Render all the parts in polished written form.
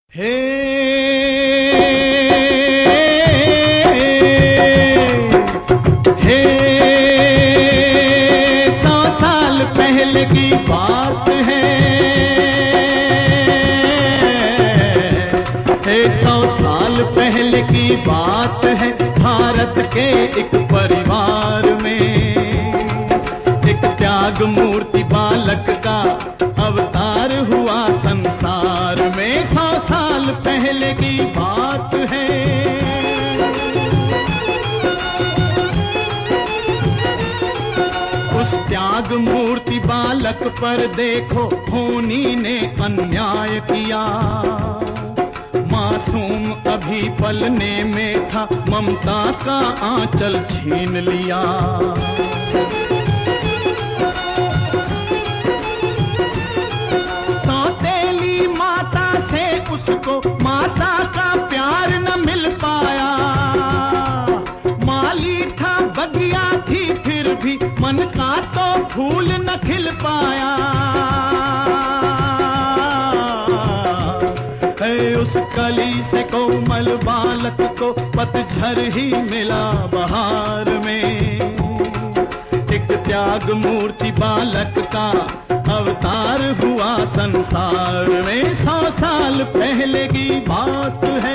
हे हे 100 साल पहले की बात है। 100 साल पहले की बात है। भारत के एक परिवार में एक त्याग मूर्ति बालक का अवतार हुआ संसार में। 100 साल पहले की बात है। उस त्याग मूर्ति बालक पर देखो होनी ने अन्याय किया। मासूम अभी पलने में था, ममता का आंचल छीन लिया। सौतेली माता से उसको माता का प्यार न मिल पाया। माली था बगिया थी फिर भी मन का तो फूल न खिल पाया। उस कली से कोमल बालक को पतझर ही मिला बहार में। एक त्याग मूर्ति बालक का अवतार हुआ संसार में। 100 साल पहले की बात है।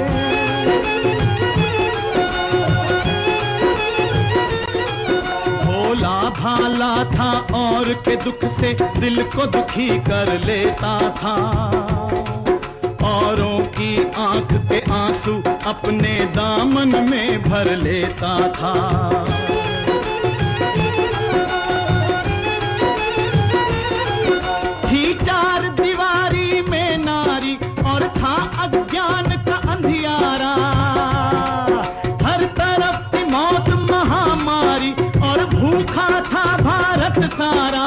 भोला भाला था और के दुख से दिल को दुखी कर लेता था। औरों की आंख के आंसू अपने दामन में भर लेता था। थी चार दीवारी में नारी और था अज्ञान का अंधियारा। हर तरफ थी मौत महामारी और भूखा था भारत सारा।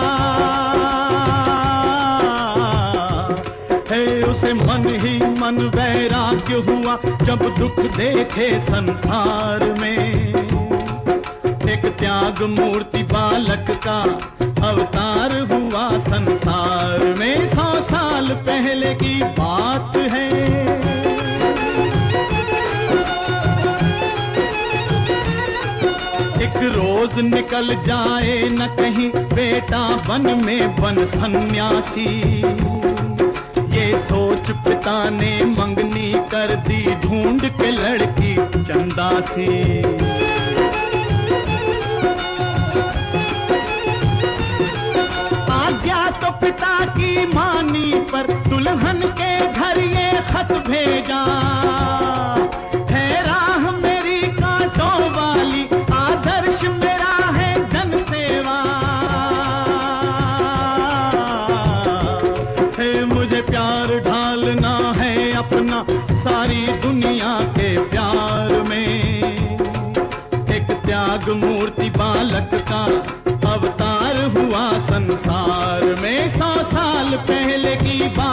उसे मन ही मन वैराग्य हुआ जब दुख देखे संसार में। एक त्याग मूर्ति बालक का अवतार हुआ संसार में। 100 साल पहले की बात है। एक रोज निकल जाए न कहीं बेटा वन में बन सन्यासी। ये सोच पिता ने मंगनी कर दी ढूंढ के लड़की चंदासी। आज्ञा तो पिता की मानी पर दुल्हन के घर ये खत भेजा। ठहरा मेरी कांटों वाली आदर्श मेरा है जन सेवा। मुझे प्यार ढालना है अपना सारी दुनिया के प्यार में। एक त्याग मूर्ति बालक का अवतार हुआ संसार में। 100 साल पहले की बात